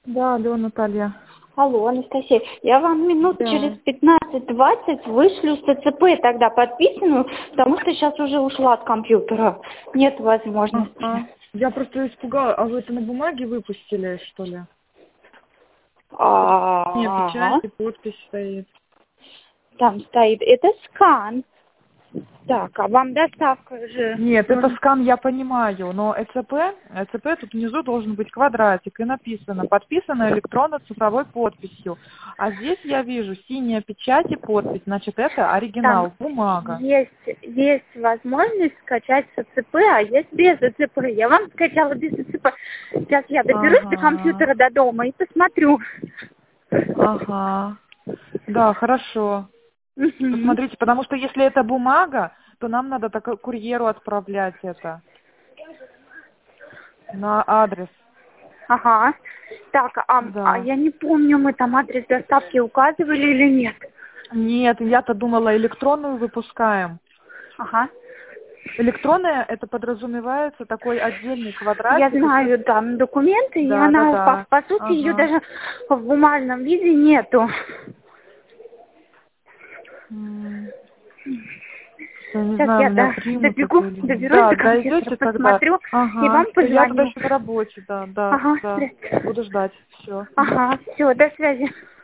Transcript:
Да, алло, Наталья. Алло, Анастасия, я вам минут Да. через 15-20 вышлю СЦП тогда подписанную, потому что сейчас уже ушла от компьютера. Нет возможности. Ага. Я просто испугалась. А вы это на бумаге выпустили, что ли? Нет, печать Ага. и подпись стоит. Там стоит, это скан. Так, а вам доставка же Нет, это нужна? скан, я понимаю, но ЭЦП тут внизу должен быть квадратик, и написано, подписано электронно-цифровой подписью. А здесь я вижу синяя печать и подпись, значит, это Там оригинал, бумага. есть возможность скачать с ЭЦП, а есть без ЭЦП. Я вам скачала без ЭЦП. Сейчас я доберусь до Ага, компьютера до дома и посмотрю. ага. Да, хорошо. Мгм. Посмотрите, потому что если это бумага, то нам надо так курьеру отправлять это на адрес. Ага. Так, а Да. я не помню, мы там адрес доставки указывали или нет. Нет, я-то думала, электронную выпускаем. Ага. Электронная, это подразумевается такой отдельный Я квадратик. И знаю, там документы, и да, да, она, да. по сути, ее Ага. даже в бумажном виде нету. Я не Сейчас знаю, я меня примут это добегу, или нет. доберусь Да, до компьютера, дойдете тогда. посмотрю и Ага. вам Все, я тогда позвоню. еще на работе, да, да, Ага, да. здрасте. Буду ждать. Все. Ага, все, до связи.